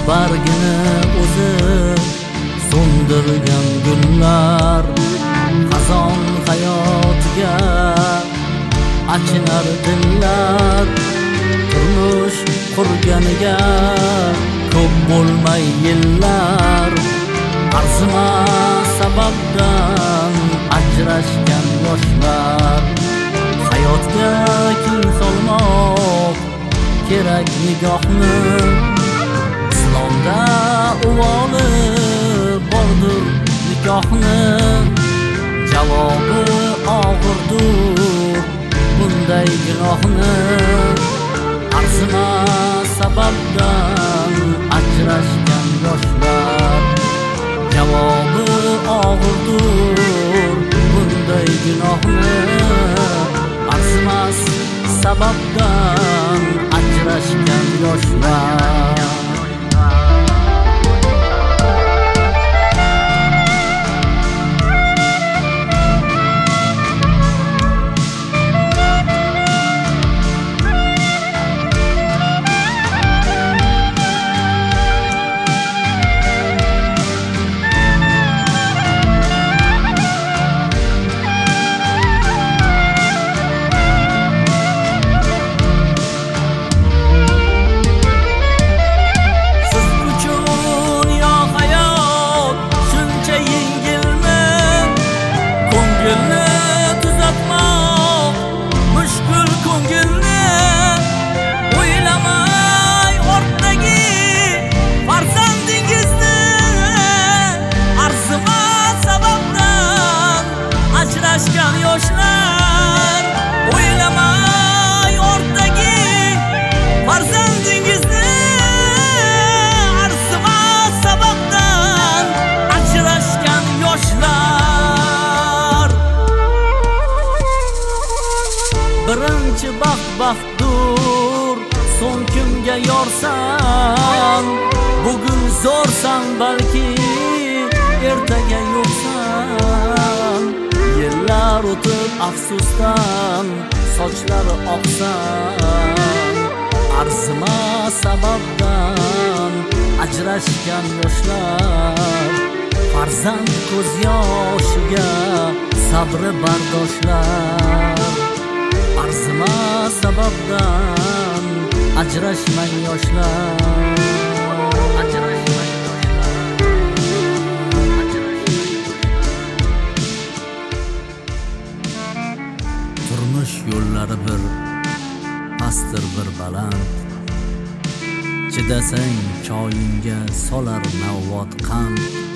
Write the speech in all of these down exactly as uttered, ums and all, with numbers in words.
bargini o'zi so'ndirgan gullar, xazon hayotiga achinar dillar. Turmush qurganiga ko'p bo'lmay yillar, arzimas sababdan ajrashgan yoshlar. Hayotga keng solmoq kerak nigohni, islomda uvoli bordir nikohni. Javobi og'irdur bunday gunohni, arzimas sababdan ajrashgan yoshlar. Javobi og'irdur bunday gunohni, arzimas sababdan ajrashgan yoshlar. Yoshlar, o'ylamay ortdagi farzandingizni, arzimas sababdan ajrashgan yoshlar. Birinchi baxt baxtdur, so'ng kimga yorsan. Bugun zo'rsan balki ertaga yo'qsan. Yillar o'tib afsusdan sochlari oqsan, arzimas sababdan ajrashgan yoshlar. Farzand ko'z yoshiga sabri bardoshlar, arzimas sababdan ajrashmang yoshlar. Turmush yo'llari bir pastdir bir baland, chidasang choyingga solar navbat qand.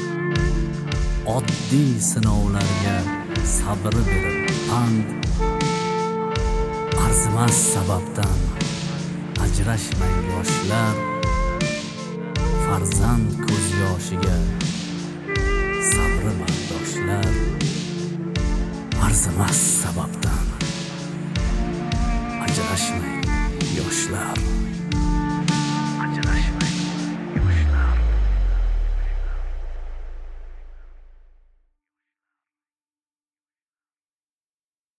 Oddiy sinovlarga sabri berib pand, arzimas sababdan ajrashmang yoshlar. Farzand ko'z yoshiga sabri bardoshlar, arzimas sababdan ajrashmang yoshlar.